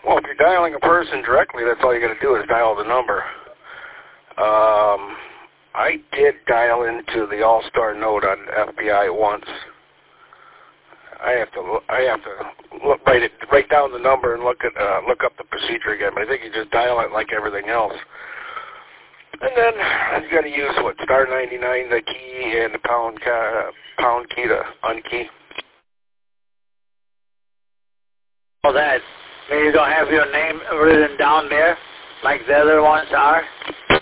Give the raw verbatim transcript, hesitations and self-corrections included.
Well, if you're dialing a person directly, that's all you got to do is dial the number. Um, I did dial into the All-Star node on F B I once. I have to look, I have to look, write it, write down the number and look at uh, look up the procedure again. But I think you just dial it like everything else. And then you got to use what star ninety-nine, the key, and the pound uh, pound key to unkey. Oh, that. You don't have your name written down there like the other ones are?